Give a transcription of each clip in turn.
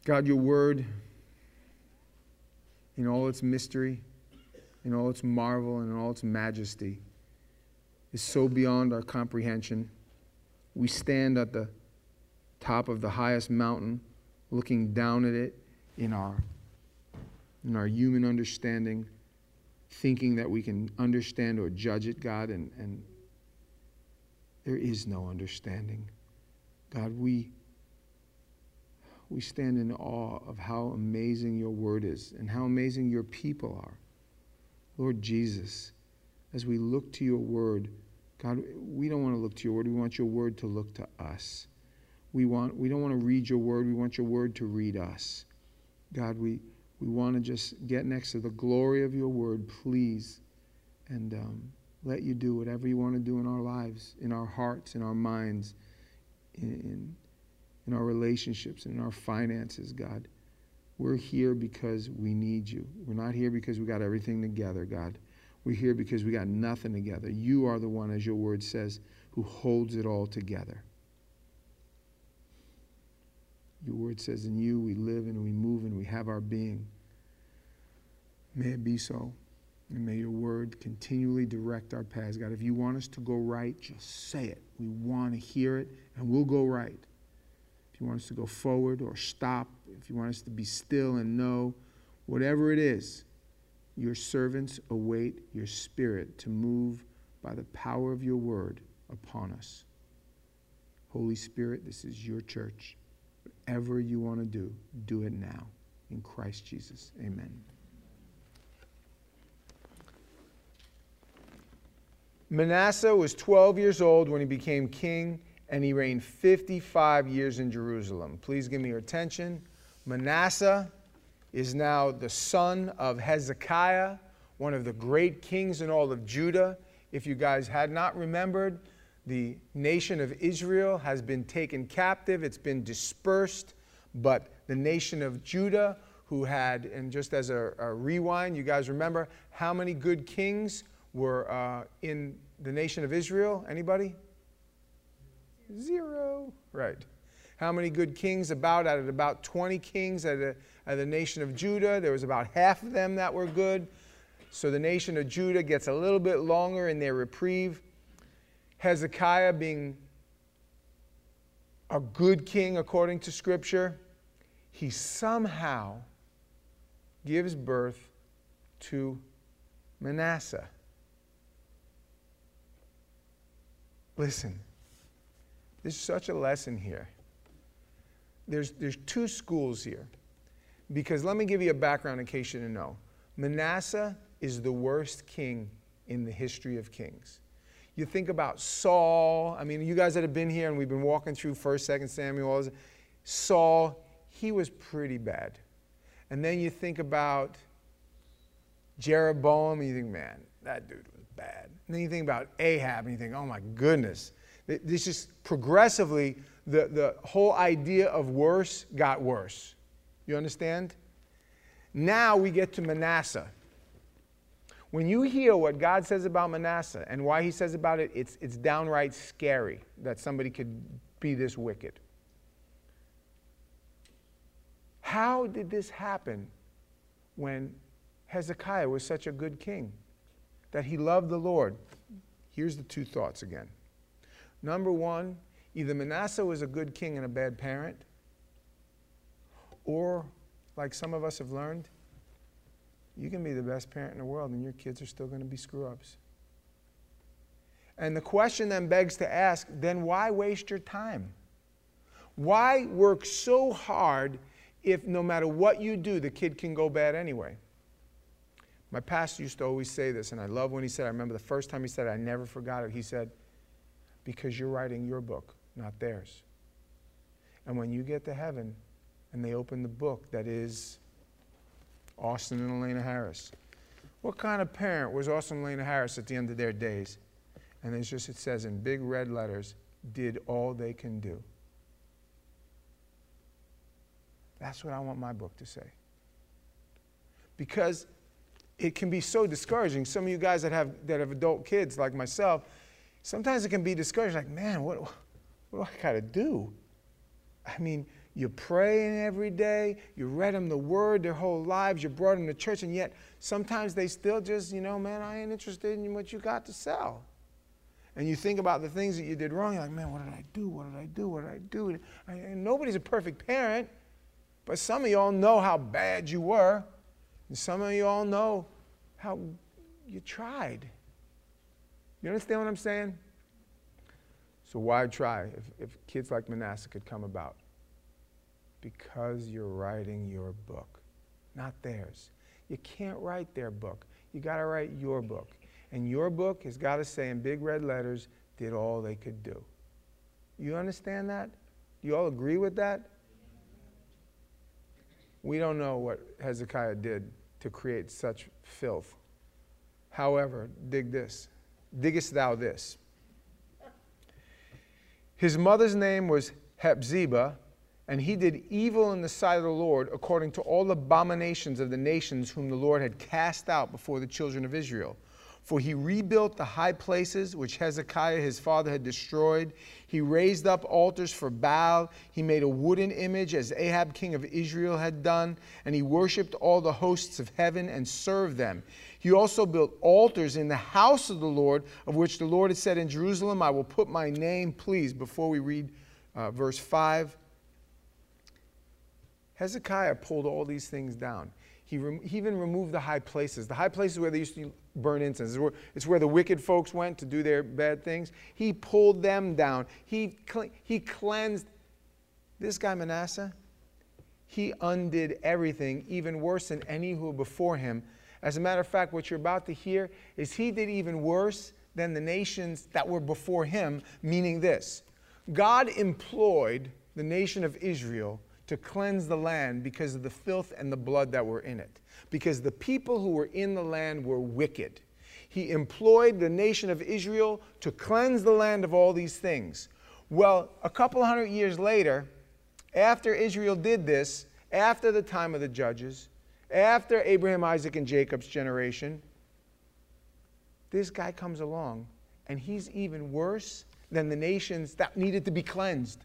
God, your word, in all its mystery, in all its marvel, and in all its majesty, is so beyond our comprehension. We stand at the top of the highest mountain, looking down at it in our human understanding, thinking that we can understand or judge it, God, and there is no understanding. God, we stand in awe of how amazing your word is and how amazing your people are. Lord Jesus, as we look to your word, God, we don't want to look to your word. We want your word to look to us. We don't want to read your word. We want your word to read us. God, we want to just get next to the glory of your word, please, and let you do whatever you want to do in our lives, in our hearts, in our minds, in our relationships, in our finances, God. We're here because we need you. We're not here because we got everything together, God. We're here because we got nothing together. You are the one, as your word says, who holds it all together. Your word says, in you we live and we move and we have our being. May it be so. And may your word continually direct our paths. God, if you want us to go right, just say it. We want to hear it, and we'll go right. If you want us to go forward or stop, if you want us to be still and know, whatever it is, your servants await your spirit to move by the power of your word upon us. Holy Spirit, this is your church. Whatever you want to do it now. In Christ Jesus, amen. Manasseh was 12 years old when he became king, and he reigned 55 years in Jerusalem. Please give me your attention. Manasseh is now the son of Hezekiah, one of the great kings in all of Judah. If you guys had not remembered, the nation of Israel has been taken captive. It's been dispersed. But the nation of Judah, who had, and just as a rewind, you guys remember how many good kings were in the nation of Israel? Anybody? 0. Right. How many good kings? Out of about 20 kings at the nation of Judah, there was about half of them that were good. So the nation of Judah gets a little bit longer in their reprieve. Hezekiah, being a good king according to Scripture, he somehow gives birth to Manasseh. Listen, there's such a lesson here. There's 2 schools here. Because let me give you a background in case you didn't know. Manasseh is the worst king in the history of kings. You think about Saul. I mean, you guys that have been here and we've been walking through 1st, 2nd Samuel. Saul, he was pretty bad. And then you think about Jeroboam and you think, man, that dude was bad. And then you think about Ahab and you think, oh my goodness. This is progressively, the whole idea of worse got worse. You understand? Now we get to Manasseh. When you hear what God says about Manasseh and why he says about it, it's downright scary that somebody could be this wicked. How did this happen when Hezekiah was such a good king? That he loved the Lord. Here's the 2 thoughts again. Number 1, either Manasseh was a good king and a bad parent, or, like some of us have learned, you can be the best parent in the world and your kids are still going to be screw-ups. And the question then begs to ask, then why waste your time? Why work so hard if no matter what you do, the kid can go bad anyway? My pastor used to always say this, and I love when he said, I remember the first time he said it, I never forgot it. He said, because you're writing your book, not theirs. And when you get to heaven and they open the book that is Austin and Elena Harris, what kind of parent was Austin and Elena Harris at the end of their days? And it says in big red letters, did all they can do. That's what I want my book to say. Because it can be so discouraging. Some of you guys that have adult kids like myself, sometimes it can be discouraging. Like, man, what do I got to do? I mean, You're praying every day. You read them the word their whole lives. You brought them to church, and yet sometimes they still just, man, I ain't interested in what you got to sell. And you think about the things that you did wrong. You're like, man, what did I do? What did I do? What did I do? And nobody's a perfect parent, but some of y'all know how bad you were, and some of y'all know how you tried. You understand what I'm saying? So why try if kids like Manasseh could come about? Because you're writing your book, not theirs. You can't write their book. You got to write your book. And your book has got to say in big red letters, did all they could do. You understand that? Do you all agree with that? We don't know what Hezekiah did to create such filth. However, dig this. Diggest thou this? His mother's name was Hephzibah, and he did evil in the sight of the Lord according to all abominations of the nations whom the Lord had cast out before the children of Israel. For he rebuilt the high places which Hezekiah his father had destroyed. He raised up altars for Baal. He made a wooden image as Ahab king of Israel had done, and he worshipped all the hosts of heaven and served them. He also built altars in the house of the Lord, of which the Lord had said in Jerusalem, I will put my name. Please, before we read verse 5, Hezekiah pulled all these things down. He even removed the high places. The high places where they used to burn incense. It's where the wicked folks went to do their bad things. He pulled them down. He cleansed. This guy Manasseh, he undid everything, even worse than any who were before him. As a matter of fact, what you're about to hear is he did even worse than the nations that were before him, meaning this. God employed the nation of Israel to cleanse the land because of the filth and the blood that were in it. Because the people who were in the land were wicked. He employed the nation of Israel to cleanse the land of all these things. Well, a couple hundred years later, after Israel did this, after the time of the judges, after Abraham, Isaac, and Jacob's generation, this guy comes along, and he's even worse than the nations that needed to be cleansed.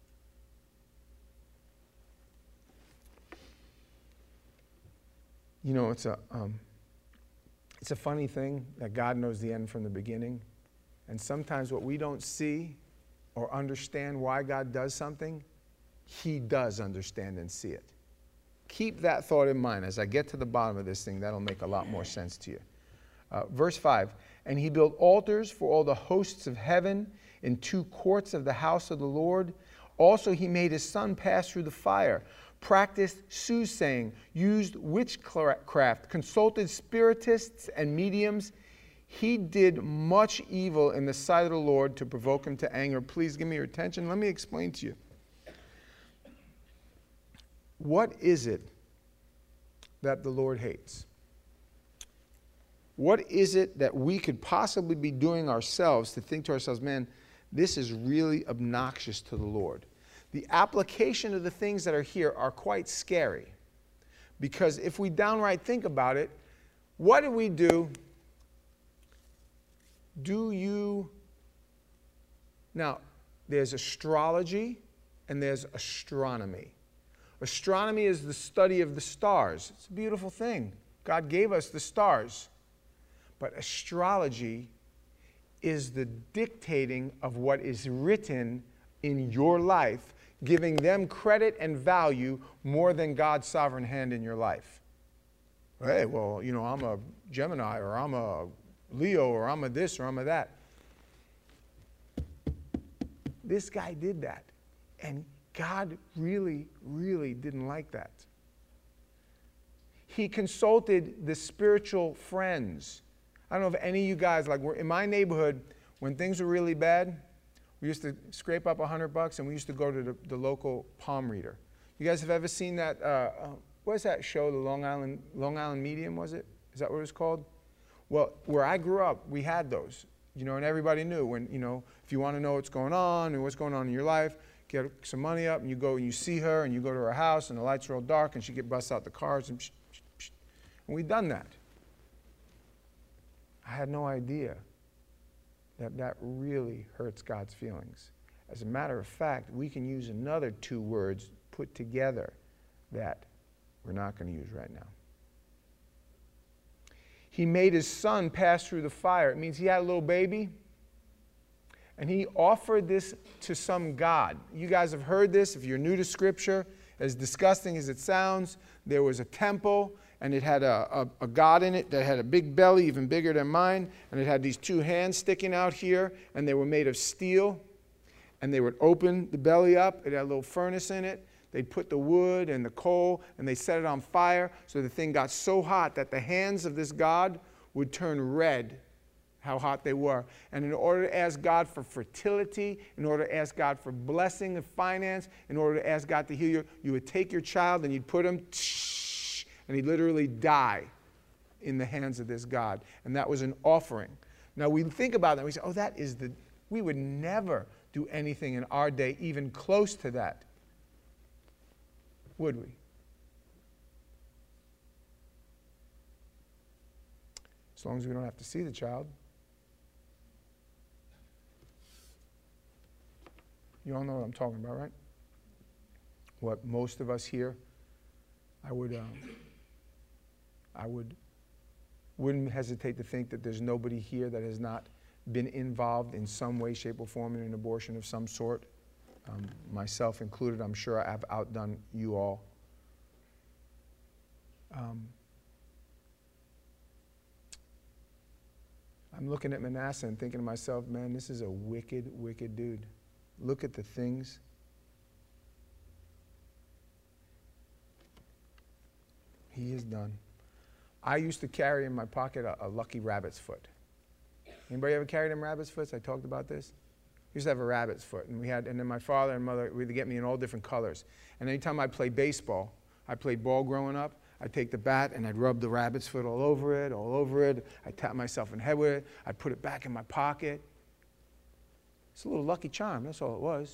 You know, it's a funny thing that God knows the end from the beginning. And sometimes what we don't see or understand why God does something, he does understand and see it. Keep that thought in mind. As I get to the bottom of this thing, that'll make a lot more sense to you. Verse 5, and he built altars for all the hosts of heaven in 2 courts of the house of the Lord. Also he made his son pass through the fire, practiced soothsaying, used witchcraft, consulted spiritists and mediums. He did much evil in the sight of the Lord to provoke him to anger. Please give me your attention. Let me explain to you. What is it that the Lord hates? What is it that we could possibly be doing ourselves to think to ourselves, man, this is really obnoxious to the Lord? The application of the things that are here are quite scary. Because if we downright think about it, what do we do? Now, there's astrology and there's astronomy. Astronomy is the study of the stars. It's a beautiful thing. God gave us the stars. But astrology is the dictating of what is written in your life, giving them credit and value more than God's sovereign hand in your life. Hey, well, you know, I'm a Gemini, or I'm a Leo, or I'm a this, or I'm a that. This guy did that. And God really, really didn't like that. He consulted the spiritual friends. I don't know if any of you guys, like, in my neighborhood, when things were really bad, we used to scrape up $100 and we used to go to the local palm reader. You guys have ever seen that, what is that show, the Long Island Medium, was it? Is that what it was called? Well, where I grew up, we had those, you know, and everybody knew when, you know, if you want to know what's going on and what's going on in your life, get some money up and you go and you see her and you go to her house and the lights are all dark and she busts out the cards and psh, psh, psh. And we'd done that. I had no idea that really hurts God's feelings. As a matter of fact, we can use another 2 words put together that we're not going to use right now. He made his son pass through the fire. It means he had a little baby, and he offered this to some god. You guys have heard this. If you're new to Scripture, as disgusting as it sounds, there was a temple, and it had a god in it that had a big belly, even bigger than mine, and it had these two hands sticking out here, and they were made of steel, and they would open the belly up. It had a little furnace in it. They'd put the wood and the coal, and they set it on fire, so the thing got so hot that the hands of this god would turn red, how hot they were. And in order to ask God for fertility, in order to ask God for blessing of finance, in order to ask God to heal you, you would take your child and you'd put him, and he'd literally die in the hands of this god. And that was an offering. Now we think about that, we say, oh, we would never do anything in our day even close to that. Would we? As long as we don't have to see the child. You all know what I'm talking about, right? What most of us here, I wouldn't hesitate to think that there's nobody here that has not been involved in some way, shape, or form in an abortion of some sort. Myself included. I'm sure I've outdone you all. I'm looking at Manasseh and thinking to myself, man, this is a wicked, wicked dude. Look at the things. He has done. I used to carry in my pocket a lucky rabbit's foot. Anybody ever carry them rabbit's foots? I talked about this. We used to have a rabbit's foot, and then my father and mother would get me in all different colors. And anytime I played baseball, I played ball growing up, I'd take the bat and I'd rub the rabbit's foot all over it. I'd tap myself in the head with it. I'd put it back in my pocket. It's a little Lucky Charm, that's all it was.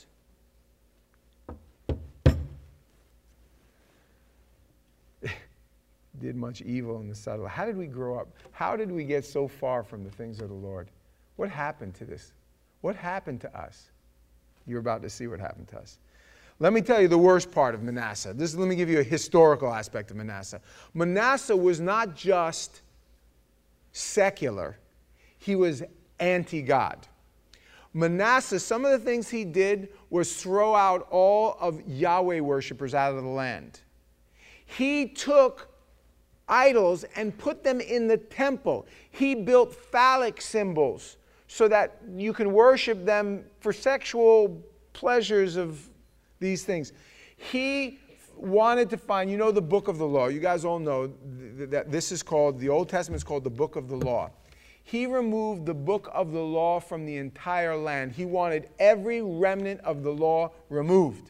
Did much evil in the subtle. How did we grow up? How did we get so far from the things of the Lord? What happened to this? What happened to us? You're about to see what happened to us. Let me tell you the worst part of Manasseh. Let me give you a historical aspect of Manasseh. Manasseh was not just secular. He was anti-God. Manasseh, some of the things he did was throw out all of Yahweh worshipers out of the land. He took idols and put them in the temple. He built phallic symbols so that you can worship them for sexual pleasures of these things. He wanted to find, you know, the book of the law. You guys all know that this is called, the Old Testament is called the book of the law. He removed the book of the law from the entire land. He wanted every remnant of the law removed.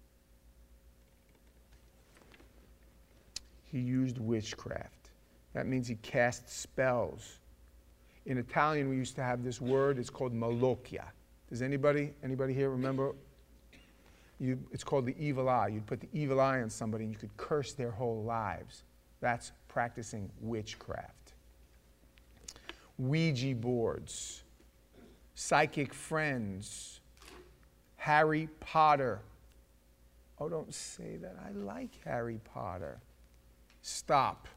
He used witchcraft. That means he cast spells. In Italian, we used to have this word. It's called malocchia. Does anybody here remember? It's called the evil eye. You'd put the evil eye on somebody and you could curse their whole lives. That's practicing witchcraft. Ouija boards, psychic friends, Harry Potter. Oh, don't say that. I like Harry Potter. Stop.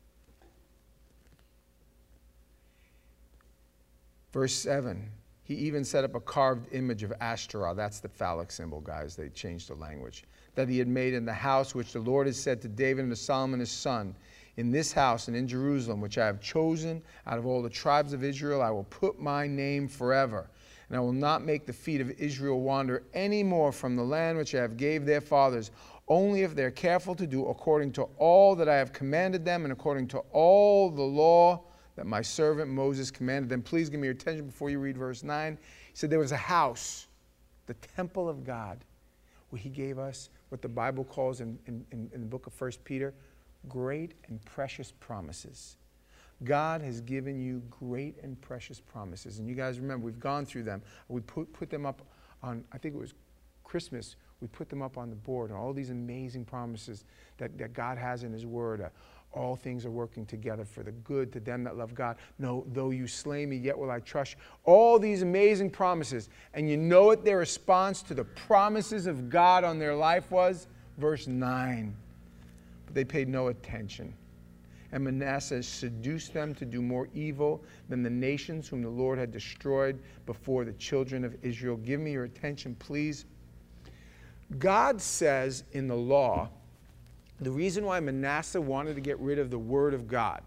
Verse 7, he even set up a carved image of Ashtoreth. That's the phallic symbol, guys. They changed the language. That he had made in the house which the Lord has said to David and to Solomon his son, in this house and in Jerusalem, which I have chosen out of all the tribes of Israel, I will put my name forever. And I will not make the feet of Israel wander any more from the land which I have gave their fathers, only if they're careful to do according to all that I have commanded them and according to all the law that my servant Moses commanded them. Please give me your attention before you read verse 9. He said there was a house, the temple of God, where he gave us what the Bible calls in the book of 1 Peter, great and precious promises. God has given you great and precious promises. And you guys remember, we've gone through them. We put them up on, I think it was Christmas, we put them up on the board, and all these amazing promises that God has in his word. All things are working together for the good to them that love God. No, though you slay me, yet will I trust you. All these amazing promises. And you know what their response to the promises of God on their life was? Verse 9. But they paid no attention. And Manasseh seduced them to do more evil than the nations whom the Lord had destroyed before the children of Israel. Give me your attention, please. God says in the law, the reason why Manasseh wanted to get rid of the word of God,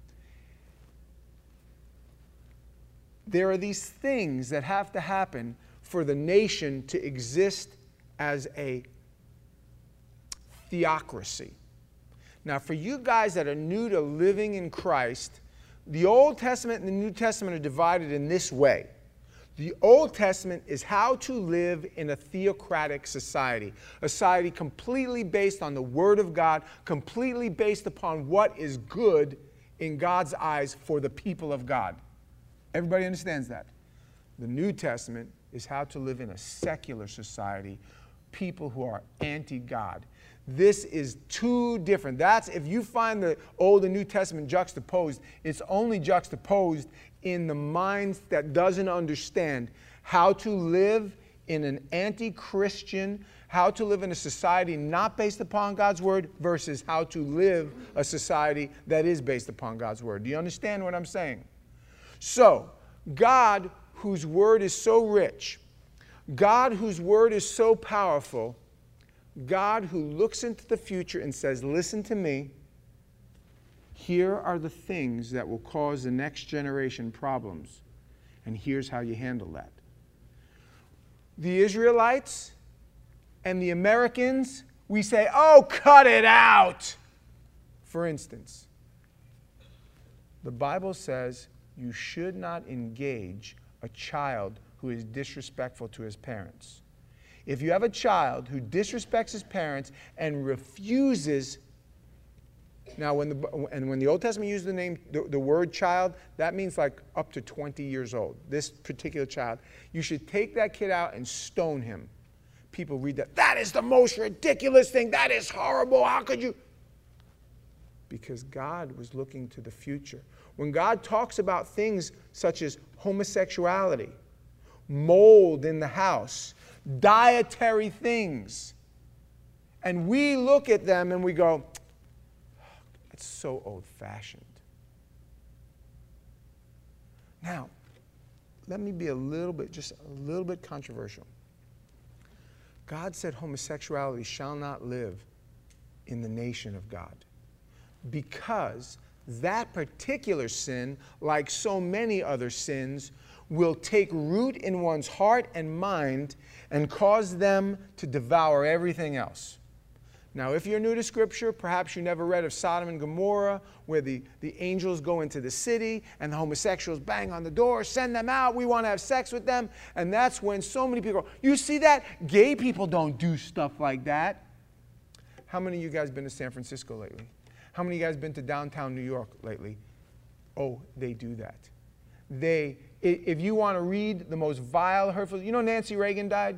there are these things that have to happen for the nation to exist as a theocracy. Now, for you guys that are new to living in Christ, the Old Testament and the New Testament are divided in this way. The Old Testament is how to live in a theocratic society, a society completely based on the Word of God, completely based upon what is good in God's eyes for the people of God. Everybody understands that? The New Testament is how to live in a secular society, people who are anti-God. This is too different. That's, if you find the Old and New Testament juxtaposed, it's only juxtaposed in the mind that doesn't understand how to live in an anti-Christian, how to live in a society not based upon God's word versus how to live a society that is based upon God's word. Do you understand what I'm saying? So, God, whose word is so rich, God, whose word is so powerful, God who looks into the future and says, listen to me, here are the things that will cause the next generation problems, and here's how you handle that. The Israelites and the Americans, we say, oh, cut it out. For instance, the Bible says you should not engage a child who is disrespectful to his parents. If you have a child who disrespects his parents and refuses, now when the Old Testament used the word child, that means like up to 20 years old. This particular child, you should take that kid out and stone him. People read that. That is the most ridiculous thing. That is horrible. How could you? Because God was looking to the future. When God talks about things such as homosexuality, mold in the house, dietary things, and we look at them and we go, it's so old-fashioned. Now, let me be just a little bit controversial. God said homosexuality shall not live in the nation of God because that particular sin, like so many other sins, will take root in one's heart and mind and cause them to devour everything else. Now, if you're new to Scripture, perhaps you never read of Sodom and Gomorrah, where the angels go into the city and the homosexuals bang on the door, send them out, we want to have sex with them. And that's when so many people go, you see that? Gay people don't do stuff like that. How many of you guys been to San Francisco lately? How many of you guys been to downtown New York lately? Oh, they do that. If you want to read the most vile, hurtful, you know Nancy Reagan died?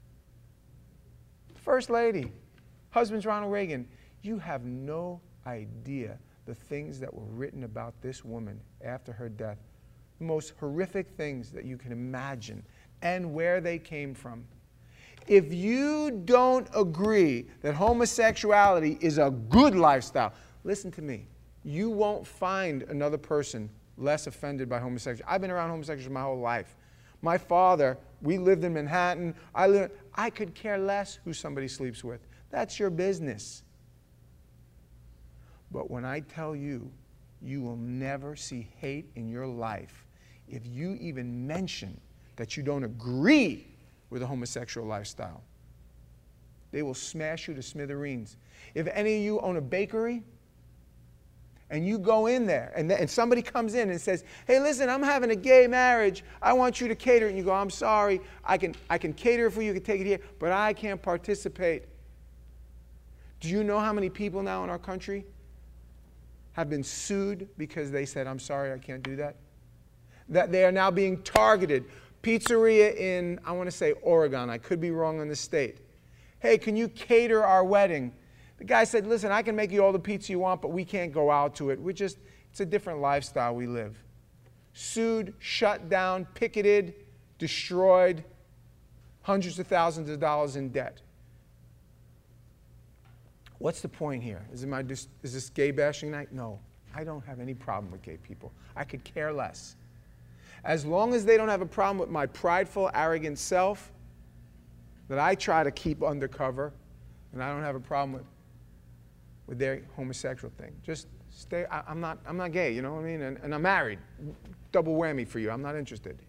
First lady. Husband's Ronald Reagan. You have no idea the things that were written about this woman after her death. The most horrific things that you can imagine and where they came from. If you don't agree that homosexuality is a good lifestyle, listen to me. You won't find another person less offended by homosexuality. I've been around homosexuals my whole life. My father, we lived in Manhattan. I could care less who somebody sleeps with. That's your business. But when I tell you, you will never see hate in your life if you even mention that you don't agree with a homosexual lifestyle. They will smash you to smithereens. If any of you own a bakery, and you go in there, and somebody comes in and says, hey, listen, I'm having a gay marriage. I want you to cater. And you go, I'm sorry. I can cater for you. You can take it here, but I can't participate. Do you know how many people now in our country have been sued because they said, I'm sorry, I can't do that? That they are now being targeted. Pizzeria in, I want to say Oregon. I could be wrong on the state. Hey, can you cater our wedding? The guy said, listen, I can make you all the pizza you want, but we can't go out to it. It's a different lifestyle we live. Sued, shut down, picketed, destroyed, hundreds of thousands of dollars in debt. What's the point here? Is this gay bashing night? No, I don't have any problem with gay people. I could care less. As long as they don't have a problem with my prideful, arrogant self that I try to keep undercover, and I don't have a problem with their homosexual thing. Just stay. I'm not gay, you know what I mean? And I'm married. Double whammy for you. I'm not interested.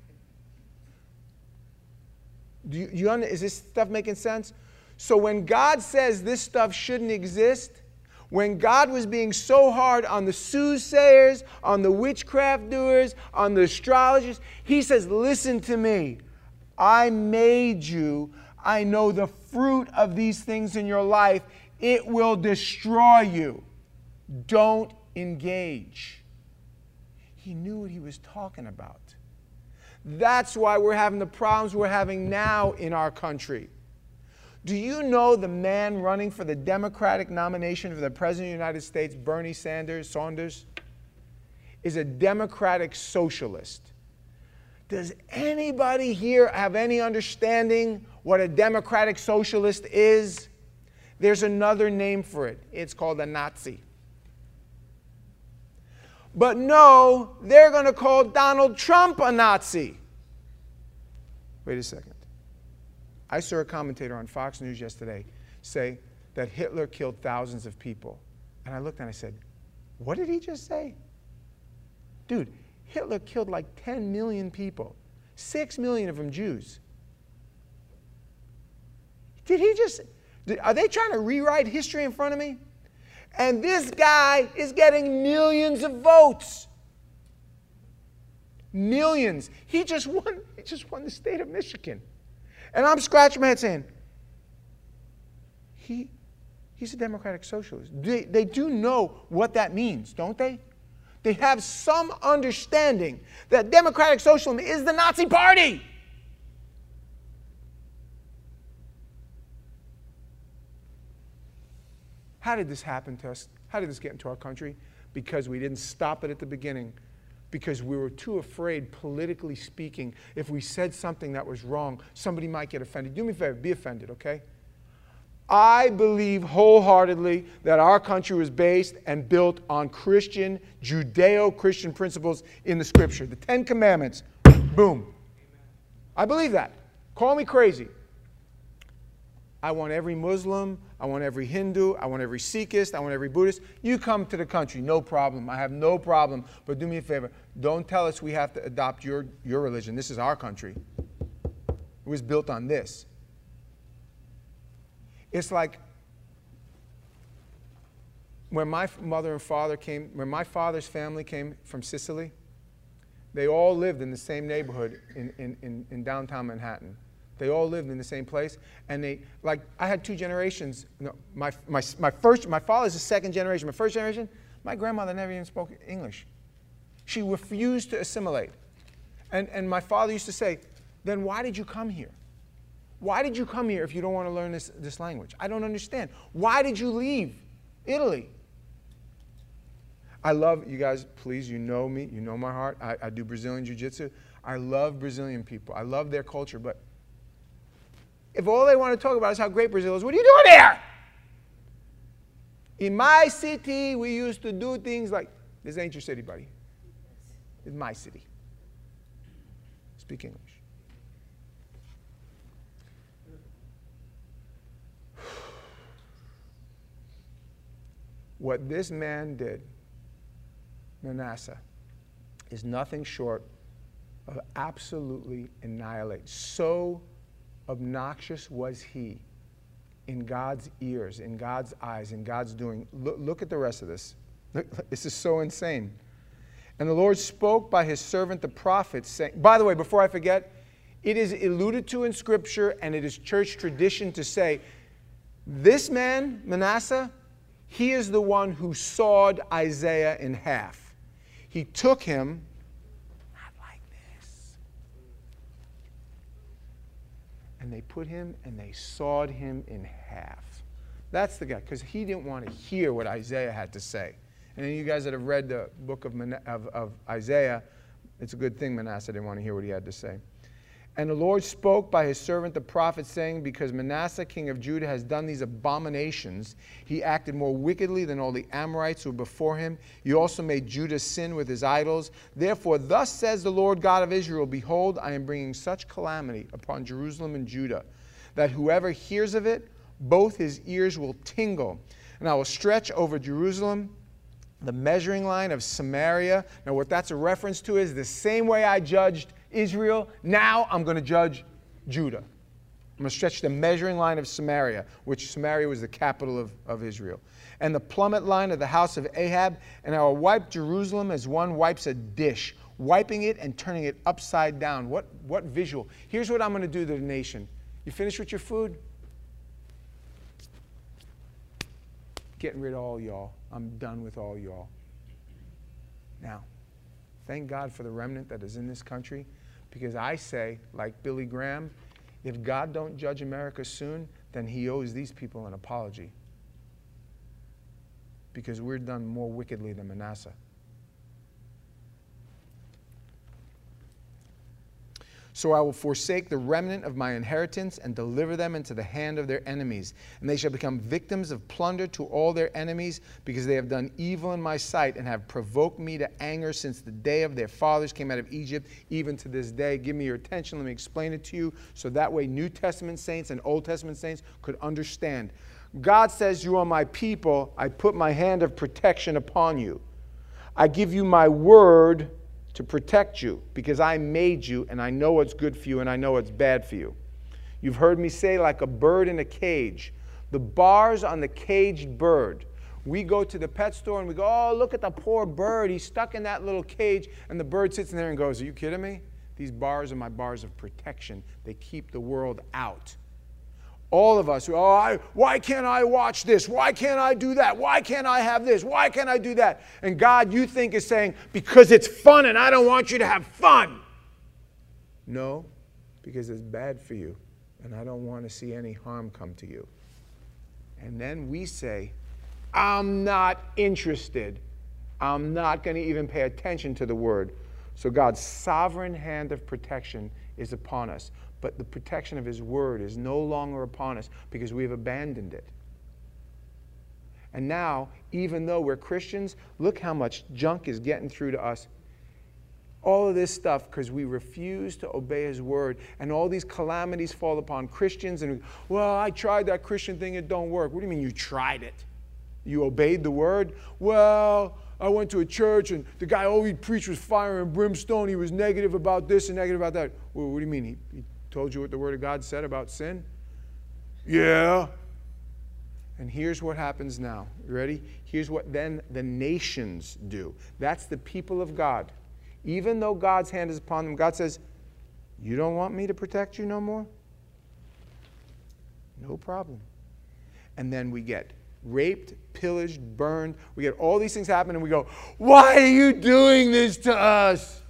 Is this stuff making sense? So when God says this stuff shouldn't exist, when God was being so hard on the soothsayers, on the witchcraft doers, on the astrologers, he says, listen to me. I made you. I know the fruit of these things in your life. It will destroy you. Don't engage. He knew what he was talking about. That's why we're having the problems we're having now in our country. Do you know the man running for the Democratic nomination for the President of the United States, Bernie Saunders, is a Democratic socialist? Does anybody here have any understanding what a Democratic socialist is? There's another name for it. It's called a Nazi. But no, they're going to call Donald Trump a Nazi. Wait a second. I saw a commentator on Fox News yesterday say that Hitler killed thousands of people. And I looked and I said, what did he just say? Dude, Hitler killed like 10 million people, 6 million of them Jews. Are they trying to rewrite history in front of me? And this guy is getting millions of votes. Millions. He just won the state of Michigan. And I'm scratching my head saying, he's a Democratic socialist. They do know what that means, don't they? They have some understanding that Democratic socialism is the Nazi Party. How did this happen to us? How did this get into our country? Because we didn't stop it at the beginning. Because we were too afraid, politically speaking, if we said something that was wrong, somebody might get offended. Do me a favor, be offended, okay? I believe wholeheartedly that our country was based and built on Christian, Judeo-Christian principles in the Scripture. The Ten Commandments, boom. I believe that. Call me crazy. I want every Muslim, I want every Hindu, I want every Sikhist, I want every Buddhist. You come to the country, no problem. I have no problem. But do me a favor, don't tell us we have to adopt your religion. This is our country. It was built on this. It's like when my mother and father came, when my father's family came from Sicily, they all lived in the same neighborhood in downtown Manhattan. They all lived in the same place, and I had two generations. No, my father's the second generation. My first generation, my grandmother never even spoke English. She refused to assimilate. And my father used to say, then why did you come here? Why did you come here if you don't want to learn this language? I don't understand. Why did you leave Italy? I love, you guys, please, you know me, you know my heart. I do Brazilian Jiu-Jitsu. I love Brazilian people. I love their culture, but if all they want to talk about is how great Brazil is, what are you doing here? In my city, we used to do things like, this ain't your city, buddy. It's my city. Speak English. What this man did, Manasseh, is nothing short of absolutely annihilate. So obnoxious was he in God's ears, in God's eyes, in God's doing. Look at the rest of this. Look, this is so insane. And the Lord spoke by his servant the prophet, saying, by the way, before I forget, it is alluded to in Scripture, and it is church tradition to say, this man, Manasseh, he is the one who sawed Isaiah in half. He took him, not like this, and they put him and they sawed him in half. That's the guy, because he didn't want to hear what Isaiah had to say. And then you guys that have read the book of Isaiah, it's a good thing Manasseh didn't want to hear what he had to say. And the Lord spoke by his servant the prophet, saying, because Manasseh, king of Judah, has done these abominations, he acted more wickedly than all the Amorites who were before him. He also made Judah sin with his idols. Therefore, thus says the Lord God of Israel, behold, I am bringing such calamity upon Jerusalem and Judah, that whoever hears of it, both his ears will tingle. And I will stretch over Jerusalem the measuring line of Samaria. Now, what that's a reference to is the same way I judged Israel, now I'm going to judge Judah. I'm going to stretch the measuring line of Samaria, which Samaria was the capital of Israel. And the plummet line of the house of Ahab, and I will wipe Jerusalem as one wipes a dish, wiping it and turning it upside down. What visual? Here's what I'm going to do to the nation. You finished with your food? Getting rid of all y'all. I'm done with all y'all. Now, thank God for the remnant that is in this country, because I say, like Billy Graham, if God don't judge America soon, then he owes these people an apology, because we're done more wickedly than Manasseh. So I will forsake the remnant of my inheritance and deliver them into the hand of their enemies. And they shall become victims of plunder to all their enemies, because they have done evil in my sight and have provoked me to anger since the day of their fathers came out of Egypt, even to this day. Give me your attention. Let me explain it to you, so that way New Testament saints and Old Testament saints could understand. God says, you are my people. I put my hand of protection upon you. I give you my word to protect you, because I made you, and I know what's good for you, and I know what's bad for you. You've heard me say, like a bird in a cage. The bars on the caged bird. We go to the pet store and we go, oh, look at the poor bird. He's stuck in that little cage. And the bird sits in there and goes, are you kidding me? These bars are my bars of protection. They keep the world out. All of us, why can't I watch this? Why can't I do that? Why can't I have this? Why can't I do that? And God, you think, is saying, because it's fun and I don't want you to have fun. No, because it's bad for you and I don't want to see any harm come to you. And then we say, I'm not interested. I'm not going to even pay attention to the word. So God's sovereign hand of protection is upon us. But the protection of his word is no longer upon us, because we have abandoned it. And now, even though we're Christians, look how much junk is getting through to us. All of this stuff because we refuse to obey his word. And all these calamities fall upon Christians. And, well, I tried that Christian thing, it don't work. What do you mean you tried it? You obeyed the word? Well, I went to a church and the guy, all he preached was fire and brimstone. He was negative about this and negative about that. Well, what do you mean? He told you what the word of God said about sin? Yeah. And here's what happens now. You ready? Here's what then the nations do. That's the people of God. Even though God's hand is upon them, God says, you don't want me to protect you no more? No problem. And then we get raped, pillaged, burned. We get all these things happen and we go, why are you doing this to us?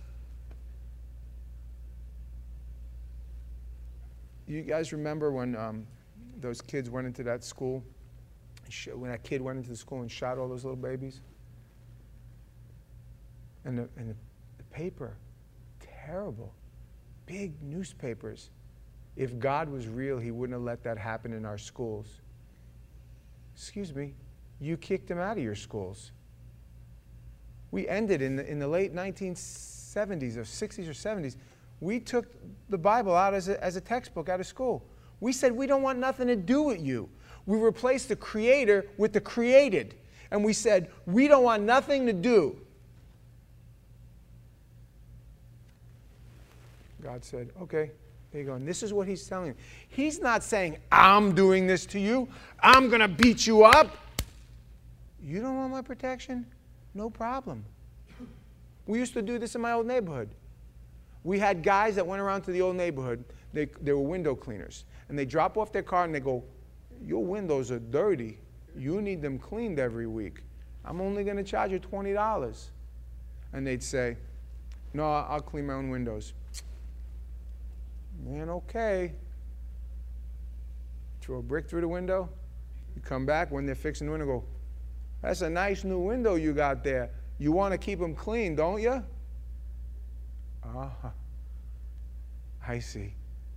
You guys remember when those kids went into that school? When that kid went into the school and shot all those little babies? And the paper, terrible, big newspapers. If God was real, he wouldn't have let that happen in our schools. Excuse me, you kicked him out of your schools. We ended in the late 1970s or 60s or 70s. We took the Bible out as a textbook out of school. We said, we don't want nothing to do with you. We replaced the creator with the created. And we said, we don't want nothing to do. God said, okay, there you go. And this is what he's telling you. He's not saying, I'm doing this to you. I'm going to beat you up. You don't want my protection? No problem. We used to do this in my old neighborhood. We had guys that went around to the old neighborhood. They were window cleaners. And they drop off their car and they go, your windows are dirty. You need them cleaned every week. I'm only going to charge you $20. And they'd say, no, I'll clean my own windows. Man, okay. Throw a brick through the window. You come back when they're fixing the window, go, that's a nice new window you got there. You want to keep them clean, don't you? I I see.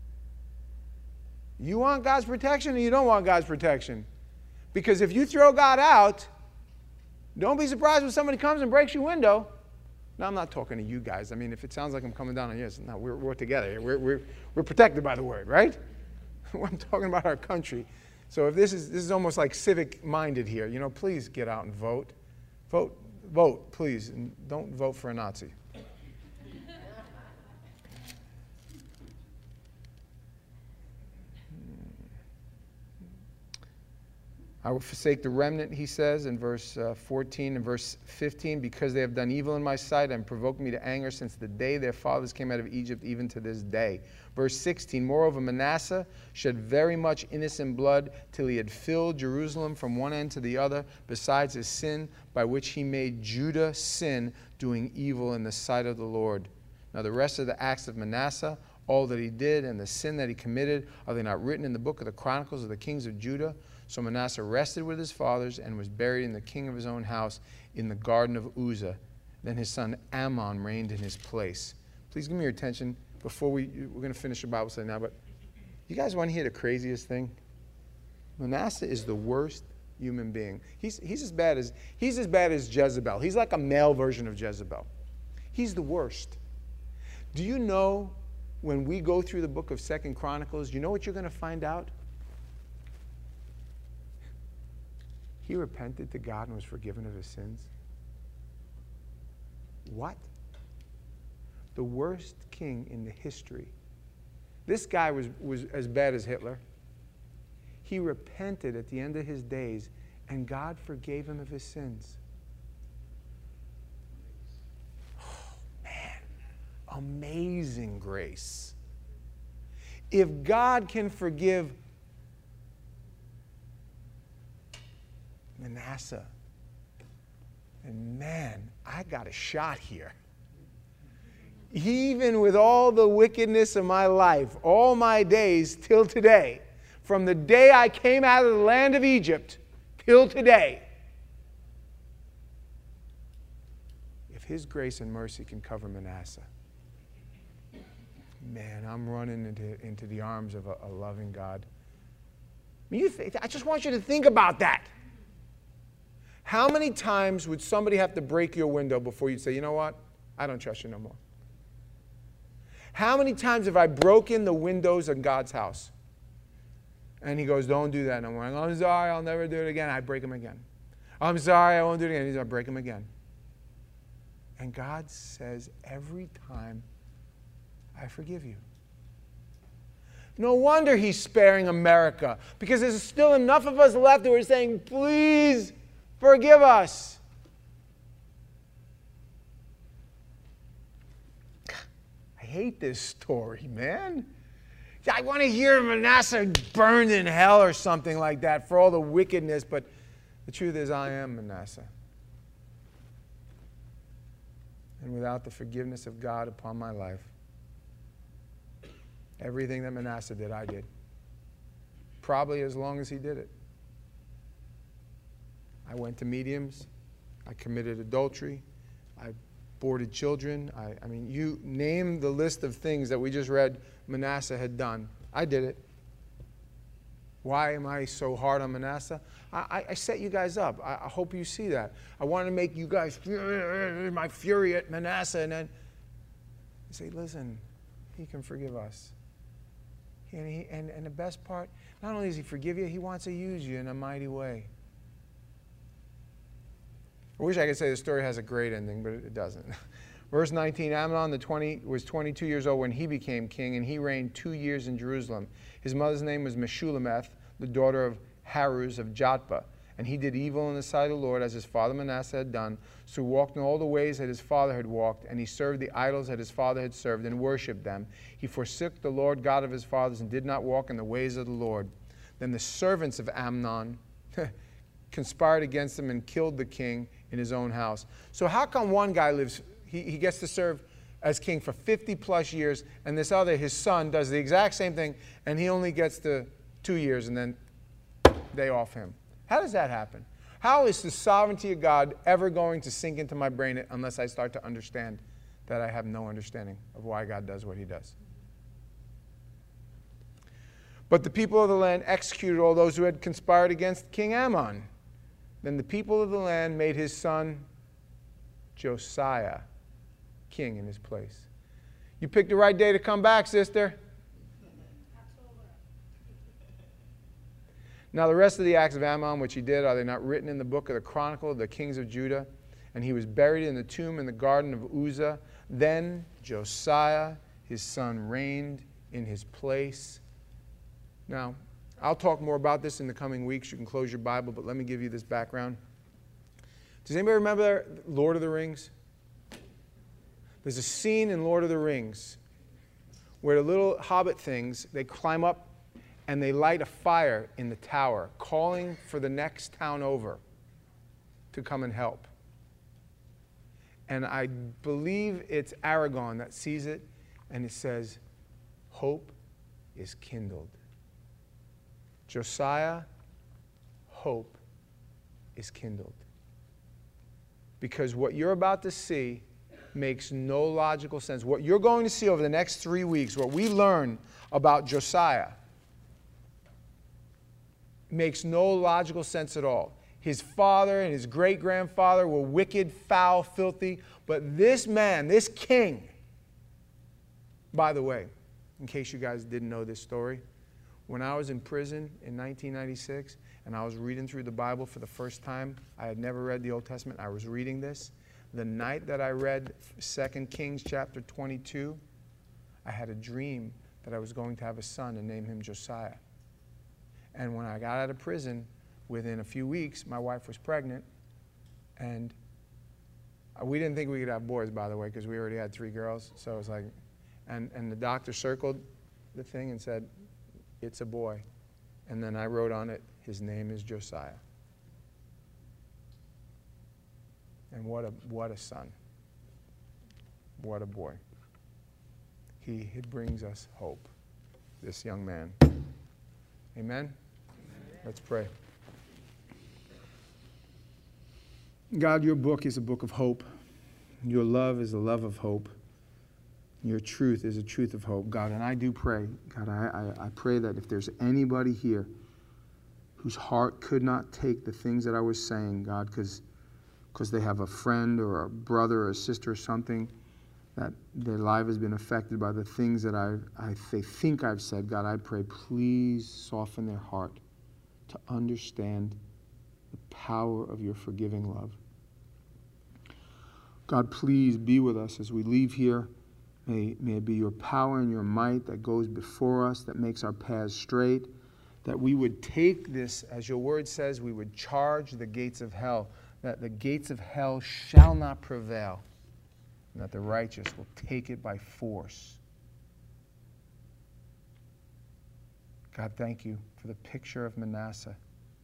You want God's protection or you don't want God's protection? Because if you throw God out, don't be surprised when somebody comes and breaks your window. Now, I'm not talking to you guys. I mean, if it sounds like I'm coming down on you, no, we're together. We're protected by the word, right? I'm talking about our country. So if this is almost like civic-minded here, please get out and vote. Vote, please, and don't vote for a Nazi. I will forsake the remnant, he says in verse 14 and verse 15, because they have done evil in my sight and provoked me to anger since the day their fathers came out of Egypt, even to this day. Verse 16, moreover, Manasseh shed very much innocent blood till he had filled Jerusalem from one end to the other, besides his sin by which he made Judah sin, doing evil in the sight of the Lord. Now the rest of the acts of Manasseh, all that he did and the sin that he committed, are they not written in the book of the Chronicles of the kings of Judah? So Manasseh rested with his fathers and was buried in the king of his own house in the garden of Uzzah. Then his son Amon reigned in his place. Please give me your attention before we're going to finish the Bible study now, but you guys want to hear the craziest thing? Manasseh is the worst human being. He's as bad as Jezebel. He's like a male version of Jezebel. He's the worst. Do you know when we go through the book of 2 Chronicles, you know what you're going to find out? He repented to God and was forgiven of his sins. What? The worst king in the history. This guy was as bad as Hitler. He repented at the end of his days, and God forgave him of his sins. Oh, man. Amazing grace. If God can forgive Manasseh, and man, I got a shot here. Even with all the wickedness of my life, all my days till today, from the day I came out of the land of Egypt till today, if his grace and mercy can cover Manasseh, man, I'm running into the arms of a loving God. I just want you to think about that. How many times would somebody have to break your window before you'd say, you know what? I don't trust you no more. How many times have I broken the windows of God's house? And he goes, don't do that no more. I'm sorry, I'll never do it again. I break them again. I'm sorry, I won't do it again. He's going to break them again. And God says every time, I forgive you. No wonder he's sparing America, because there's still enough of us left who are saying, please forgive us. I hate this story, man. I want to hear Manasseh burned in hell or something like that for all the wickedness, but the truth is I am Manasseh. And without the forgiveness of God upon my life, everything that Manasseh did, I did. Probably as long as he did it. I went to mediums. I committed adultery. I boarded children. I mean, you name the list of things that we just read Manasseh had done. I did it. Why am I so hard on Manasseh? I set you guys up. I hope you see that. I want to make you guys my fury at Manasseh, and then say, listen, he can forgive us. And the best part, not only does he forgive you, he wants to use you in a mighty way. I wish I could say the story has a great ending, but it doesn't. Verse 19, Amnon was 22 years old when he became king, and he reigned 2 years in Jerusalem. His mother's name was Meshullemeth, the daughter of Haruz of Jotbah. And he did evil in the sight of the Lord, as his father Manasseh had done. So he walked in all the ways that his father had walked, and he served the idols that his father had served, and worshipped them. He forsook the Lord God of his fathers, and did not walk in the ways of the Lord. Then the servants of Amnon conspired against him and killed the king in his own house. So how come one guy lives, he gets to serve as king for 50 plus years, and this other, his son, does the exact same thing, and he only gets to 2 years, and then they off him? How does that happen? How is the sovereignty of God ever going to sink into my brain unless I start to understand that I have no understanding of why God does what he does? But the people of the land executed all those who had conspired against King Amon. Then the people of the land made his son Josiah king in his place. You picked the right day to come back, sister. Now the rest of the acts of Amon, which he did, are they not written in the book of the Chronicle of the kings of Judah? And he was buried in the tomb in the garden of Uzzah. Then Josiah, his son, reigned in his place. Now, I'll talk more about this in the coming weeks. You can close your Bible, but let me give you this background. Does anybody remember Lord of the Rings? There's a scene in Lord of the Rings where the little hobbit things, they climb up and they light a fire in the tower, calling for the next town over to come and help. And I believe it's Aragorn that sees it, and it says, hope is kindled. Josiah, hope is kindled. Because what you're about to see makes no logical sense. What you're going to see over the next 3 weeks, what we learn about Josiah, makes no logical sense at all. His father and his great-grandfather were wicked, foul, filthy. But this man, this king, by the way, in case you guys didn't know this story, when I was in prison in 1996 and I was reading through the Bible for the first time, I had never read the Old Testament. I was reading this. The night that I read 2 Kings chapter 22, I had a dream that I was going to have a son and name him Josiah. And when I got out of prison, within a few weeks, my wife was pregnant. And we didn't think we could have boys, by the way, because we already had 3 girls. So it was like, and the doctor circled the thing and said, it's a boy. And then I wrote on it, his name is Josiah. And what a son. What a boy. He brings us hope, this young man. Amen? Let's pray. God, your book is a book of hope. Your love is a love of hope. Your truth is a truth of hope, God. And I do pray, God, I pray that if there's anybody here whose heart could not take the things that I was saying, God, because they have a friend or a brother or a sister or something, that their life has been affected by the things that they think I've said, God, I pray, please soften their heart to understand the power of your forgiving love. God, please be with us as we leave here. May it be your power and your might that goes before us, that makes our paths straight, that we would take this, as your word says, we would charge the gates of hell, that the gates of hell shall not prevail, and that the righteous will take it by force. God, thank you for the picture of Manasseh.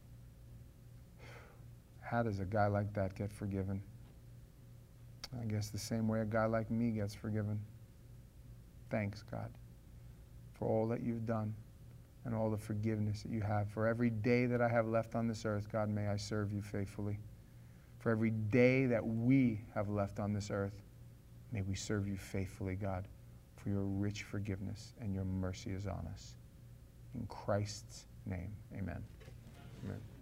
How does a guy like that get forgiven? I guess the same way a guy like me gets forgiven. Thanks, God, for all that you've done and all the forgiveness that you have. For every day that I have left on this earth, God, may I serve you faithfully. For every day that we have left on this earth, may we serve you faithfully, God, for your rich forgiveness and your mercy is on us. In Christ's name, amen. Amen.